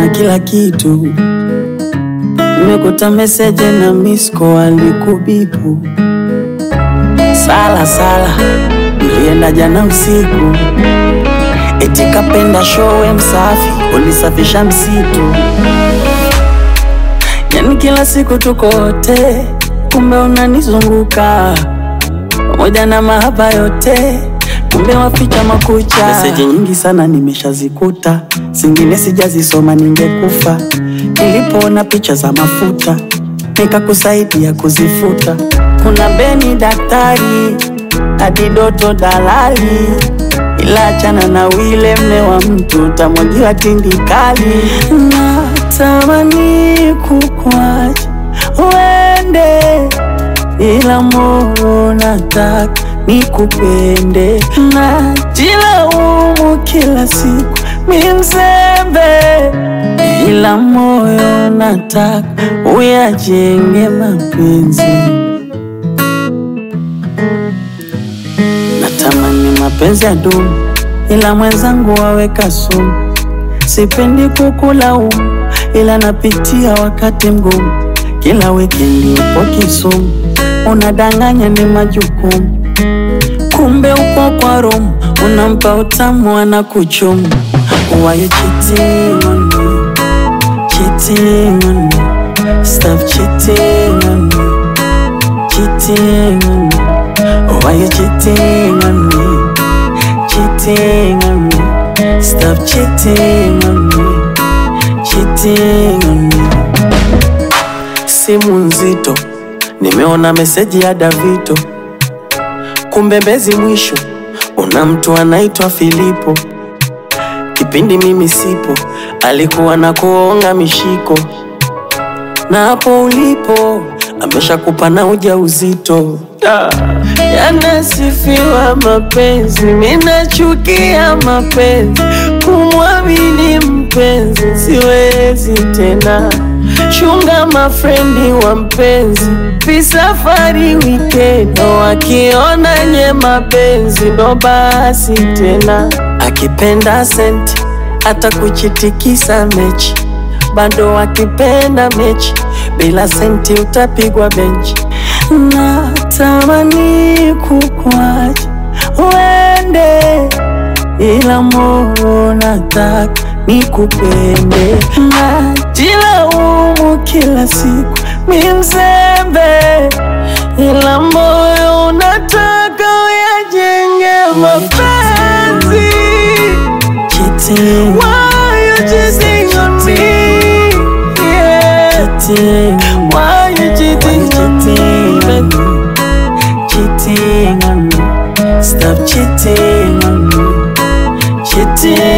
na kila kitu. Nimekuta message na miss call alikubipu. Sala ulienda jana usiku, eti kapenda show msafi, ulisafisha msitu. Yani kila siku tuko wote, kumbe unanizunguka pamoja na mahaba yote, kumbe waficha makucha. Message nyingi sana nimeshazikuta, zingine sijazisoma ningekufa. Nilipoona picha za mafuta nikakusaidia kuzifuta. Kuna Beni daktari hadi Doto dalali, ila achana na wile mme wa mtu utamwagiwa tindikali. Natamani kukuacha uende, ila moyo nataka nikupende. Najilaumu kila siku mimi mzembe, ila moyo nataka uyajenge mapenzi. Natamani mapenzi ya dumu, ila mwenzangu waweka sumu. Sipendi kukulaumu, ila napitia wakati mgumu. Kila weekend upo Kisumu, unadanganya ni majukumu, kumbe upo kwa Rome, unampa utamu anakuchumu. Why you cheating on me? Cheating on me. Stop cheating on me. Cheating on me. Why you cheating on me? Cheating on me. Stop cheating on me. Cheating on me. Simu nzito, nimeona message ya Davito, kumbe Mbezi mwisho una mtu anaitwa Filipo. Kipindi mimi sipo, alikuwa na kuonga mishiko, na hapo ulipo ameshakupa na ujauzito. Yanasifiwa mapenzi, mimi nachukia mapenzi. Kumwamini mpenzi siwezi tena. Chunga mafrendi wa mpenzi, visafari weekend, wakiona nye mapenzi ndo basi tena. Akipenda senti hata kuchitikisa mechi, bado akipenda mechi bila senti utapigwa benchi. Natamani kukuacha uende, ila moyo nataka nikupende. Najilaumu kila siku mimi mzembe, ila moyo nataka uyajenge mapenzi. Cheating. Why you cheating on me? Yeah. Cheating. Why you cheating on me? Cheating on me. Stop cheating on me. Cheating.